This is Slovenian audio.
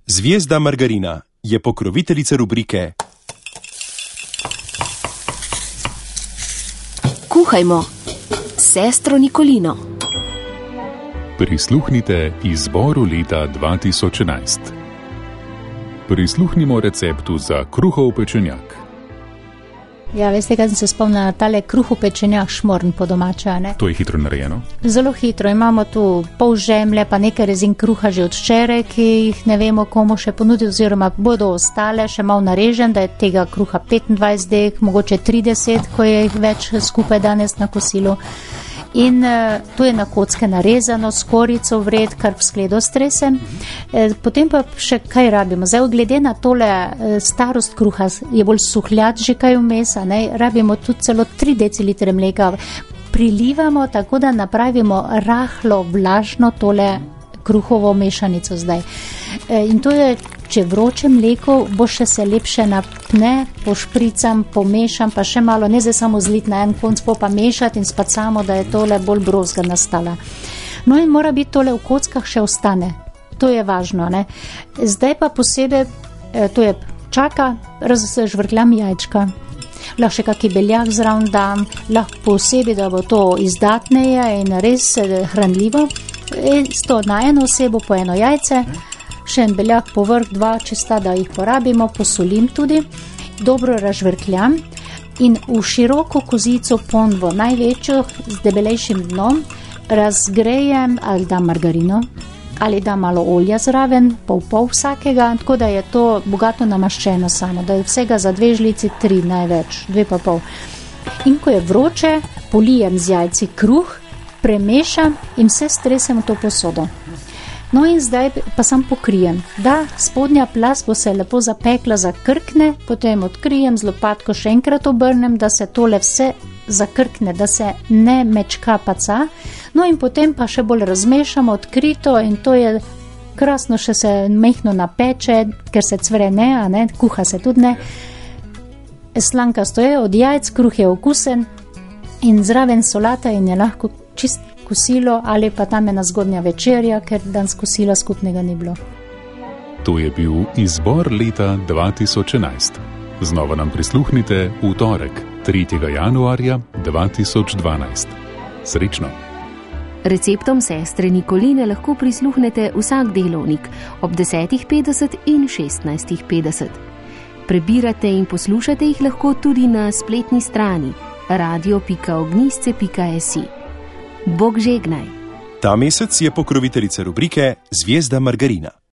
Zvezda margarina je pokroviteljica rubrike Kuhajmo s sestro Nikolino. Prisluhnite izboru leta 2011. Prisluhnimo receptu za kruhov pečenjak. Ja, veste, kaj sem se spomnila, tale kruhov pečenjak šmorn po domače, ne? To je hitro narejeno? Zelo hitro, imamo tu pol žemlje, pa nekaj rezin kruha že od včeraj, ki jih ne vemo komu še ponuditi, oziroma bodo ostale, še malo narežen, da je tega kruha 25 dek, mogoče 30, ko je jih več skupaj danes na kosilu. In to je na kocke narezano, s korico vred, kar v skledo stresem. Potem pa še kaj rabimo. Zdaj, glede na tole starost kruha, je bolj suhljat že kaj vmes, ne? Rabimo tudi celo 3 decilitre mleka. Prilivamo tako, da napravimo rahlo vlažno tole kruhovo mešanico zdaj. In to je, če vroče mleko, bo še se lepše napne, pošpricam, pomešam, pa še malo, ne zdaj samo zlit na en konc, pa mešati in spacamo, da je tole bolj brozga nastala. No in mora biti tole v kockah še ostane. To je važno, ne. Zdaj pa posebej, to je čaka, razžvrkljam jajčka. Lahko še kaki beljak zraven dam, lahko posebej, da bo to izdatneje in res hranljivo. Isto na eno osebo po eno jajce, še en beljak povrh, 2, če sta, da jih porabimo, posolim tudi, dobro razžvrkljam in v široko kozico ponvo, največjo z debelejšim dnom, razgrejem ali dam margarino ali dam malo olja zraven, pol vsakega, tako da je to bogato namaščeno samo, da je vsega za 2 žlici, 3 največ, 2,5. In ko je vroče, polijem z jajci kruh, premešam in vse stresem v to posodo. No in zdaj pa sam pokrijem, da spodnja plast bo se lepo zapekla, zakrkne, potem odkrijem, z lopatko še enkrat obrnem, da se tole vse zakrkne, da se ne mečka paca, no in potem pa še bolj razmešamo odkrito in to je krasno, še se mehno napeče, ker se cvre ne, a ne, kuha se tudi ne. Slankasto je od jajc, kruh je okusen in zraven solata in je lahko čist kosilo ali pa tam ena zgodnja večerja, ker danes kosila skupnega ni bilo. To je bil izbor leta 2011. Znova nam prisluhnite v torek, 3. januarja 2012. Srečno! Receptom sestre Nikoline lahko prisluhnete vsak delovnik ob 10.50 in 16.50. Prebirate in poslušate jih lahko tudi na spletni strani radio.ognisce.si. Bog žegnaj. Ta mesec je pokroviteljica rubrike Zvezda margarina.